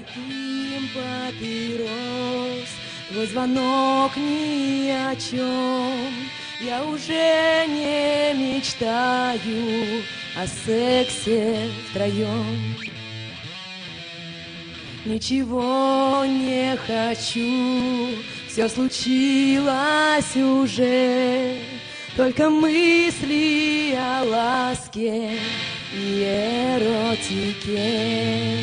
Каким папирос, твой звонок ни о чем. Я уже не мечтаю о сексе втроем. Ничего не хочу, все случилось уже. Только мысли о ласке и эротике.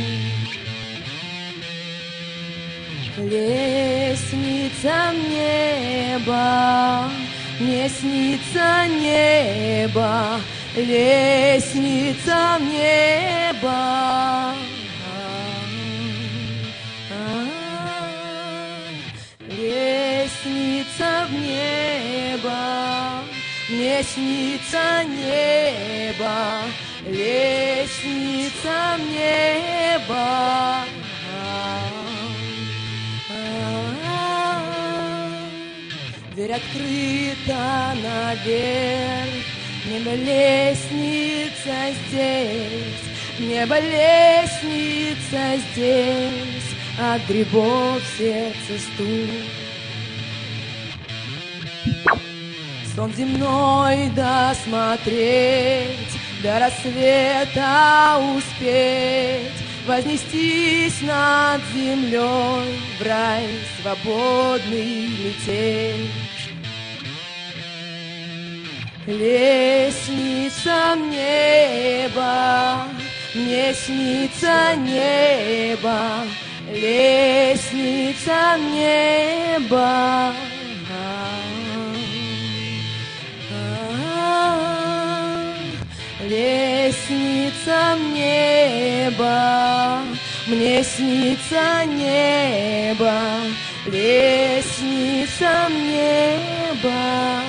Лестница в небо, мне снится небо, лестница в небо. Лестница в небо, мне снится небо, лестница в небо. Дверь открыта наверх, небо лестница здесь, небо лестница здесь, от грибов сердце стук. Сон земной досмотреть, до рассвета успеть, вознестись над землей, в рай свободный лететь. Лестница в небо, мне снится небо, лестница в небо. Лестница в небо, мне снится небо, лестница в небо.